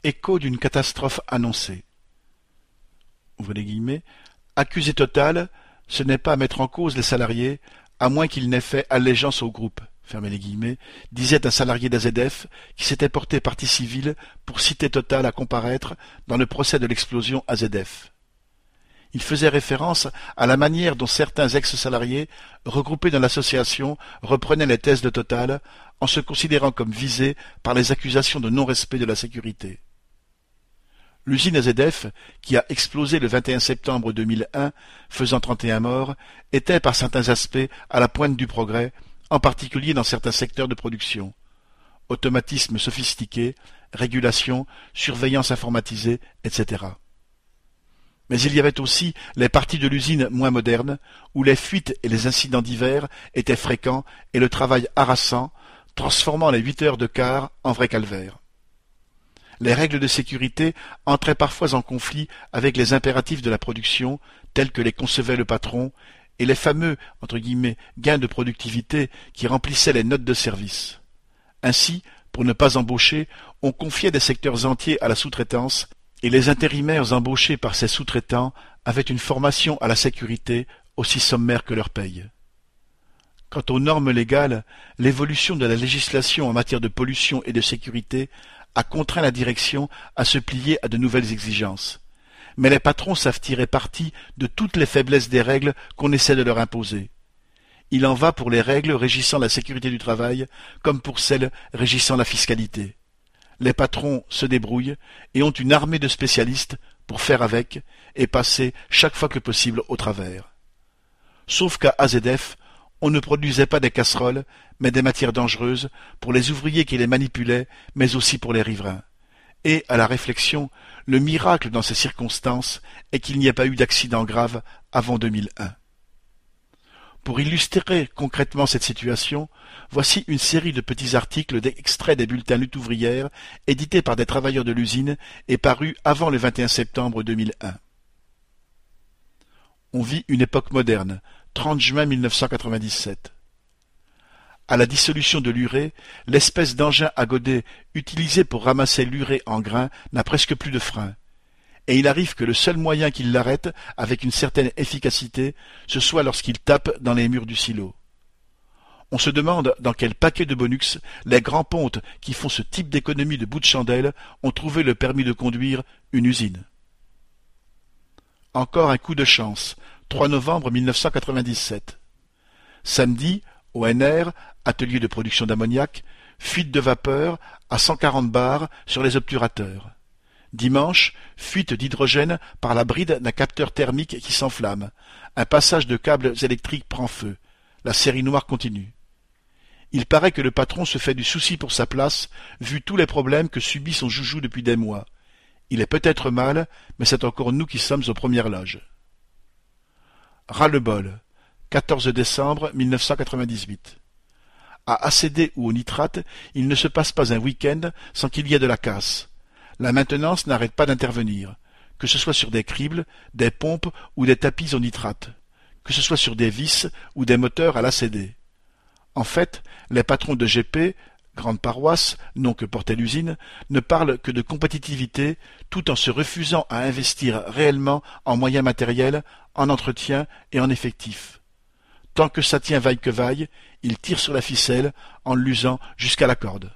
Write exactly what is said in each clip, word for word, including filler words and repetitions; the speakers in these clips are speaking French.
écho d'une catastrophe annoncée. Ouvrez les guillemets. Accuser Total, ce n'est pas mettre en cause les salariés, à moins qu'ils n'aient fait allégeance au groupe, fermez les guillemets, disait un salarié d'A Z F qui s'était porté partie civile pour citer Total à comparaître dans le procès de l'explosion A Z F. Il faisait référence à la manière dont certains ex-salariés, regroupés dans l'association, reprenaient les thèses de Total en se considérant comme visés par les accusations de non-respect de la sécurité. L'usine A Z F, qui a explosé le vingt et un septembre deux mille un, faisant trente et un morts, était par certains aspects à la pointe du progrès, en particulier dans certains secteurs de production. Automatisme sophistiqué, régulation, surveillance informatisée, et cetera. Mais il y avait aussi les parties de l'usine moins modernes, où les fuites et les incidents divers étaient fréquents et le travail harassant, transformant les huit heures de quart en vrai calvaire. Les règles de sécurité entraient parfois en conflit avec les impératifs de la production, tels que les concevait le patron, et les fameux entre guillemets, gains de productivité qui remplissaient les notes de service. Ainsi, pour ne pas embaucher, on confiait des secteurs entiers à la sous-traitance, et les intérimaires embauchés par ces sous-traitants avaient une formation à la sécurité aussi sommaire que leur paye. Quant aux normes légales, l'évolution de la législation en matière de pollution et de sécurité a contraint la direction à se plier à de nouvelles exigences. Mais les patrons savent tirer parti de toutes les faiblesses des règles qu'on essaie de leur imposer. Il en va pour les règles régissant la sécurité du travail comme pour celles régissant la fiscalité. Les patrons se débrouillent et ont une armée de spécialistes pour faire avec et passer chaque fois que possible au travers. Sauf qu'à A Z F, on ne produisait pas des casseroles, mais des matières dangereuses pour les ouvriers qui les manipulaient, mais aussi pour les riverains. Et, à la réflexion, le miracle dans ces circonstances est qu'il n'y ait pas eu d'accident grave avant deux mille un. Pour illustrer concrètement cette situation, voici une série de petits articles d'extraits des bulletins Lutte ouvrière édités par des travailleurs de l'usine et parus avant le vingt et un septembre deux mille un. On vit une époque moderne, trente juin mille neuf cent quatre-vingt-dix-sept. À la dissolution de l'urée, l'espèce d'engin à godet utilisé pour ramasser l'urée en grains n'a presque plus de frein. Et il arrive que le seul moyen qu'il l'arrête avec une certaine efficacité, ce soit lorsqu'il tape dans les murs du silo. On se demande dans quel paquet de bonux les grands pontes qui font ce type d'économie de bout de chandelle ont trouvé le permis de conduire une usine. Encore un coup de chance, trois novembre mille neuf cent quatre-vingt-dix-sept. Samedi, O N R, atelier de production d'ammoniac, fuite de vapeur à cent quarante bars sur les obturateurs. Dimanche, fuite d'hydrogène par la bride d'un capteur thermique qui s'enflamme. Un passage de câbles électriques prend feu. La série noire continue. Il paraît que le patron se fait du souci pour sa place, vu tous les problèmes que subit son joujou depuis des mois. Il est peut-être mal, mais c'est encore nous qui sommes aux premières loges. Ras-le-bol. quatorze décembre mille neuf cent quatre-vingt-dix-huit. À A C D ou au nitrate, il ne se passe pas un week-end sans qu'il y ait de la casse. La maintenance n'arrête pas d'intervenir, que ce soit sur des cribles, des pompes ou des tapis au nitrate, que ce soit sur des vis ou des moteurs à l'A C D. En fait, les patrons de G P, grande paroisse, nom que portait l'usine, ne parlent que de compétitivité tout en se refusant à investir réellement en moyens matériels, en entretien et en effectifs. Tant que ça tient vaille que vaille, ils tirent sur la ficelle en l'usant jusqu'à la corde.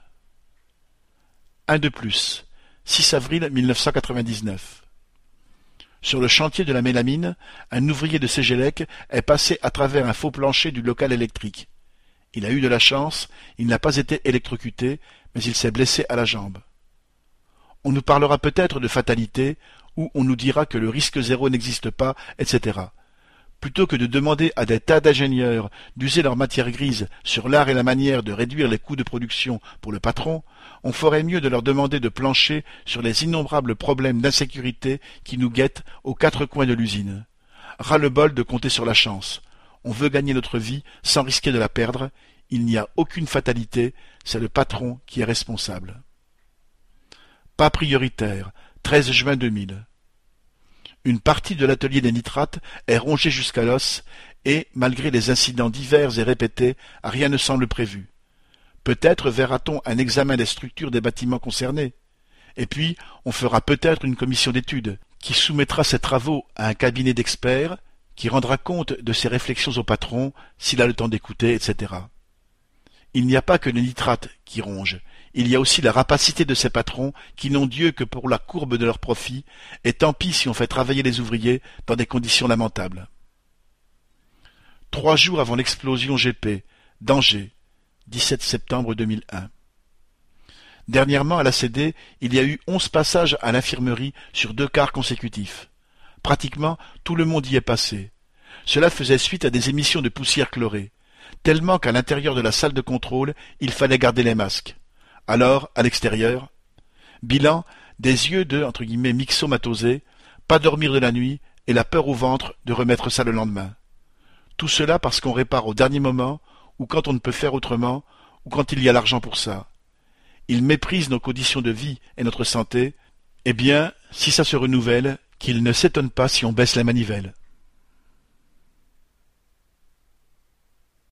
Un de plus. six avril mille neuf cent quatre-vingt-dix-neuf. Sur le chantier de la mélamine, un ouvrier de Cégélec est passé à travers un faux plancher du local électrique. Il a eu de la chance, il n'a pas été électrocuté, mais il s'est blessé à la jambe. On nous parlera peut-être de fatalité, ou on nous dira que le risque zéro n'existe pas, et cetera. Plutôt que de demander à des tas d'ingénieurs d'user leur matière grise sur l'art et la manière de réduire les coûts de production pour le patron, on ferait mieux de leur demander de plancher sur les innombrables problèmes d'insécurité qui nous guettent aux quatre coins de l'usine. Ras-le-bol de compter sur la chance. On veut gagner notre vie sans risquer de la perdre. Il n'y a aucune fatalité, c'est le patron qui est responsable. Pas prioritaire, treize juin deux mille. Une partie de l'atelier des nitrates est rongée jusqu'à l'os et, malgré les incidents divers et répétés, rien ne semble prévu. Peut-être verra-t-on un examen des structures des bâtiments concernés. Et puis, on fera peut-être une commission d'études qui soumettra ses travaux à un cabinet d'experts qui rendra compte de ses réflexions au patron s'il a le temps d'écouter, et cetera. Il n'y a pas que le nitrate qui ronge, il y a aussi la rapacité de ces patrons qui n'ont Dieu que pour la courbe de leurs profits, et tant pis si on fait travailler les ouvriers dans des conditions lamentables. Trois jours avant l'explosion G P, d'Angers, dix-sept septembre deux mille un. Dernièrement, à la C D, il y a eu onze passages à l'infirmerie sur deux quarts consécutifs. Pratiquement tout le monde y est passé. Cela faisait suite à des émissions de poussière chlorée, tellement qu'à l'intérieur de la salle de contrôle, il fallait garder les masques. Alors, à l'extérieur, bilan, des yeux de entre guillemets myxomatosés, pas dormir de la nuit et la peur au ventre de remettre ça le lendemain. Tout cela parce qu'on répare au dernier moment, ou quand on ne peut faire autrement, ou quand il y a l'argent pour ça. Ils méprisent nos conditions de vie et notre santé, eh bien, si ça se renouvelle, qu'ils ne s'étonnent pas si on baisse la manivelle.